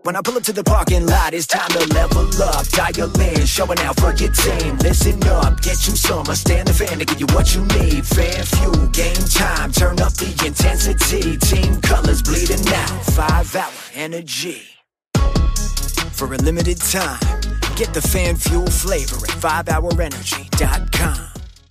When I pull up to the parking lot, it's time to level up. Dial in, showing out for your team. Listen up, get you some. Stand the fan to give you what you need. Fan fuel, game time, turn up the intensity. Team colors bleeding out, 5-hour energy. For a limited time, get the fan fuel flavor at 5hourenergy.com.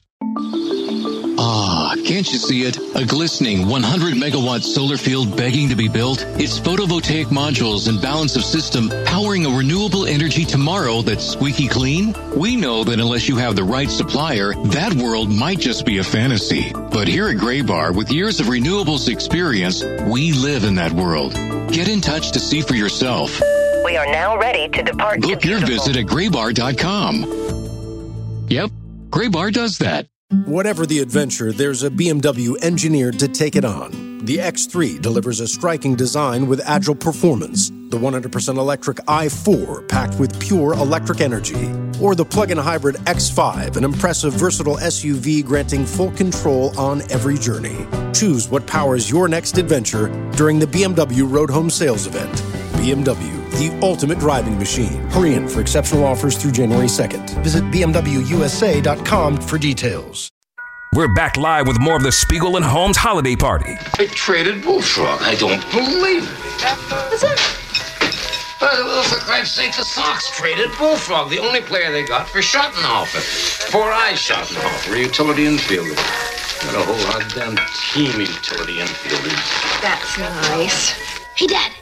Ah, can't you see it? A glistening 100-megawatt solar field begging to be built? Its photovoltaic modules and balance of system powering a renewable energy tomorrow that's squeaky clean? We know that unless you have the right supplier, that world might just be a fantasy. But here at Graybar, with years of renewables experience, we live in that world. Get in touch to see for yourself. We are now ready to depart. Book your visit at graybar.com. Yep, Graybar does that. Whatever the adventure, there's a BMW engineered to take it on. The X3 delivers a striking design with agile performance. The 100% electric i4 packed with pure electric energy. Or the plug-in hybrid X5, an impressive versatile SUV granting full control on every journey. Choose what powers your next adventure during the BMW Road Home Sales Event. BMW, the ultimate driving machine. Hurry in for exceptional offers through January 2nd. Visit BMWUSA.com for details. We're back live with more of the Spiegel and Holmes holiday party. They traded Bullfrog. I don't believe it. What's that? For Christ's sake, the Sox traded Bullfrog, the only player they got for Schottenhaufer. Four Eyes Schottenhaufer, a utility infielder. Got a whole goddamn team utility infielders. That's nice. Hey, Dad.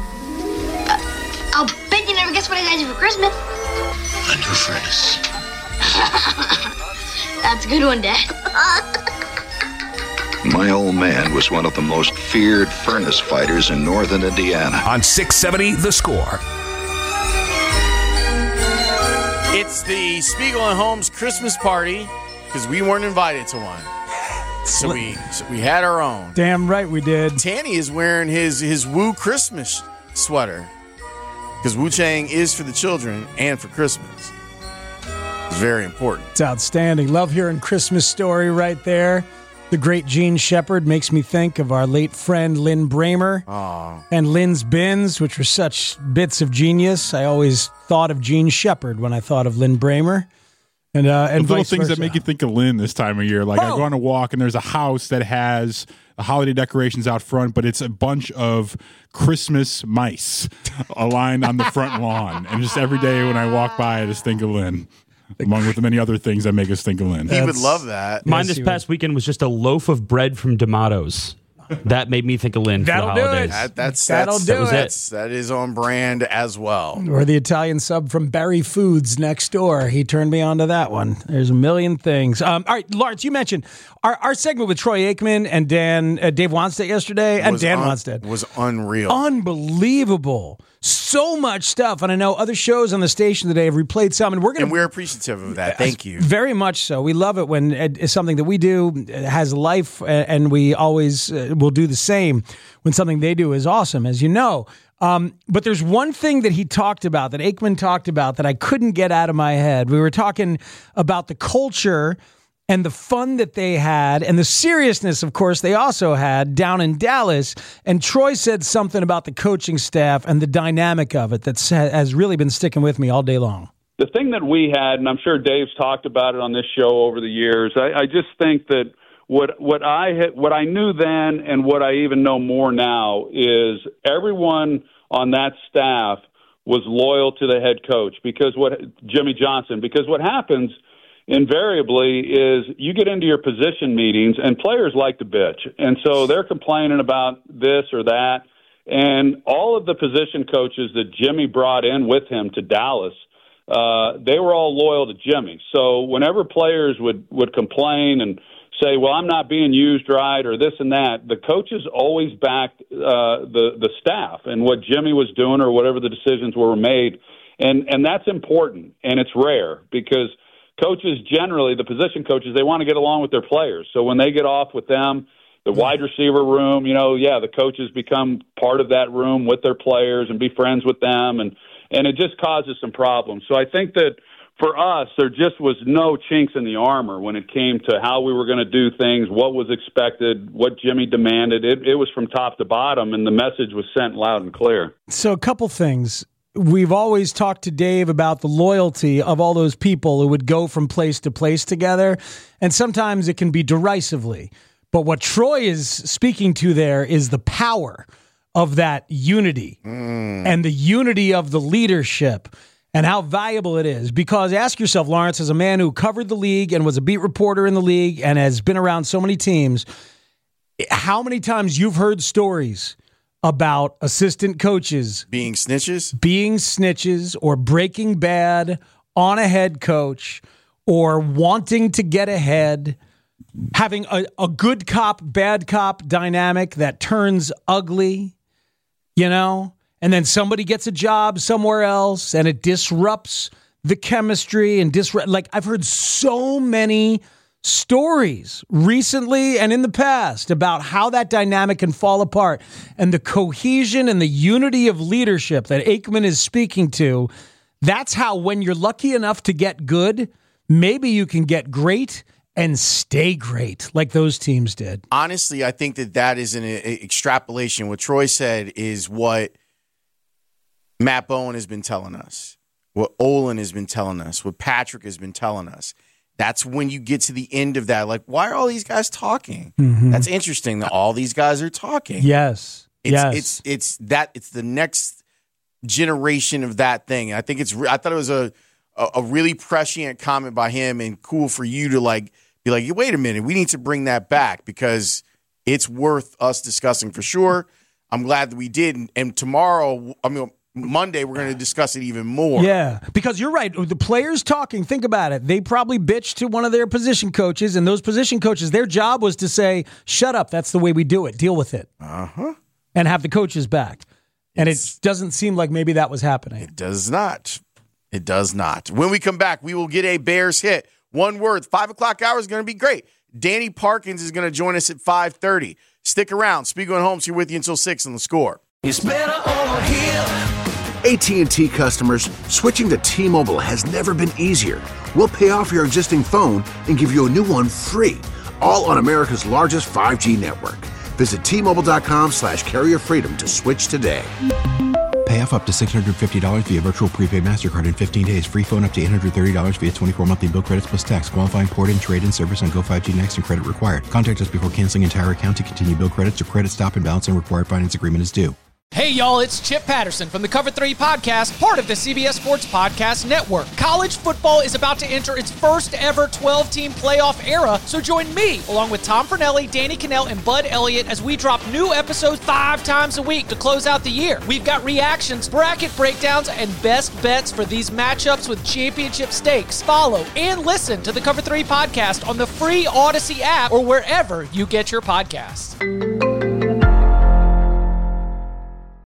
I'll bet you never guess what I got you for Christmas. A new furnace. That's a good one, Dad. My old man was one of the most feared furnace fighters in northern Indiana. On 670, The Score. It's the Spiegel and Holmes Christmas party because we weren't invited to one. So we had our own. Damn right we did. Tanny is wearing his Wu Christmas sweater because Wu Chang is for the children and for Christmas. It's very important. It's outstanding. Love hearing Christmas Story right there. The great Gene Shepard makes me think of our late friend Lynn Bramer and Lynn's Bins, which were such bits of genius. I always thought of Gene Shepard when I thought of Lynn Bramer. And little things that make you think of Lynn this time of year. Like I go on a walk and there's a house that has holiday decorations out front, but it's a bunch of Christmas mice aligned on the front lawn. And just every day when I walk by, I just think of Lynn. Along with the many other things that make us think of Lynn. He would love that. Mine this past weekend was just a loaf of bread from D'Amato's. That made me think of Lynn for the holidays. That is on brand as well. Or the Italian sub from Barry Foods next door. He turned me on to that one. There's a million things. All right, Lawrence, you mentioned our segment with Troy Aikman and Dave Wanstead yesterday, and Dan Wanstead was unreal, unbelievable. So much stuff, and I know other shows on the station today have replayed some, and we're appreciative of that. Thank you very much. So we love it when it's something that we do has life, and we always will do the same when something they do is awesome, as you know. But there's one thing that he talked about, that Aikman talked about, that I couldn't get out of my head. We were talking about the culture and the fun that they had and the seriousness, of course, they also had down in Dallas. And Troy said something about the coaching staff and the dynamic of it that has really been sticking with me all day long. The thing that we had, and I'm sure Dave's talked about it on this show over the years, I just think that what I knew then and what I even know more now is everyone on that staff was loyal to the head coach, Jimmy Johnson, because what happens invariably is you get into your position meetings and players like to bitch. And so they're complaining about this or that. And all of the position coaches that Jimmy brought in with him to Dallas, they were all loyal to Jimmy. So whenever players would complain and say, well, I'm not being used right or this and that, the coaches always backed the staff and what Jimmy was doing or whatever the decisions were made. And that's important, and it's rare because coaches generally, the position coaches, they want to get along with their players. So when they get off with them, the wide receiver room, the coaches become part of that room with their players and be friends with them. And it just causes some problems. So I think that for us, there just was no chinks in the armor when it came to how we were going to do things, what was expected, what Jimmy demanded. It was from top to bottom, and the message was sent loud and clear. So a couple things. We've always talked to Dave about the loyalty of all those people who would go from place to place together, and sometimes it can be derisively. But what Troy is speaking to there is the power of that unity and the unity of the leadership and how valuable it is. Because ask yourself, Lawrence, as a man who covered the league and was a beat reporter in the league and has been around so many teams, how many times you've heard stories about assistant coaches being snitches or breaking bad on a head coach or wanting to get ahead, having a good cop, bad cop dynamic that turns ugly, and then somebody gets a job somewhere else and it disrupts the chemistry and I've heard so many stories recently and in the past about how that dynamic can fall apart, and the cohesion and the unity of leadership that Aikman is speaking to. That's how, when you're lucky enough to get good, maybe you can get great and stay great like those teams did. Honestly, I think that is an extrapolation. What Troy said is what Matt Bowen has been telling us, what Olin has been telling us, what Patrick has been telling us. That's when you get to the end of that. Like, why are all these guys talking? Mm-hmm. That's interesting that all these guys are talking. Yes. It's the next generation of that thing. I think I thought it was a really prescient comment by him, and cool for you to be like, wait a minute, we need to bring that back because it's worth us discussing for sure. I'm glad that we did. And tomorrow, Monday, we're going to discuss it even more. Yeah, because you're right. The players talking, think about it. They probably bitched to one of their position coaches, and those position coaches, their job was to say, shut up, that's the way we do it. Deal with it. And have the coaches back. And it doesn't seem like maybe that was happening. It does not. It does not. When we come back, we will get a Bears hit. One word, 5 o'clock hour is going to be great. Danny Parkins is going to join us at 5:30. Stick around. Spiegel and Holmes here with you until 6 on The Score. It's better over here. AT&T customers, switching to T-Mobile has never been easier. We'll pay off your existing phone and give you a new one free, all on America's largest 5G network. Visit T-Mobile.com/carrierfreedom to switch today. Pay off up to $650 via virtual prepaid MasterCard in 15 days. Free phone up to $830 via 24 monthly bill credits plus tax. Qualifying port and trade-in service on Go 5G Next and credit required. Contact us before canceling entire account to continue bill credits or credit stop and balance and required finance agreement is due. Hey, y'all, it's Chip Patterson from the Cover 3 Podcast, part of the CBS Sports Podcast Network. College football is about to enter its first ever 12-team playoff era, so join me, along with Tom Fornelli, Danny Cannell, and Bud Elliott, as we drop new episodes 5 times a week to close out the year. We've got reactions, bracket breakdowns, and best bets for these matchups with championship stakes. Follow and listen to the Cover 3 Podcast on the free Odyssey app or wherever you get your podcasts.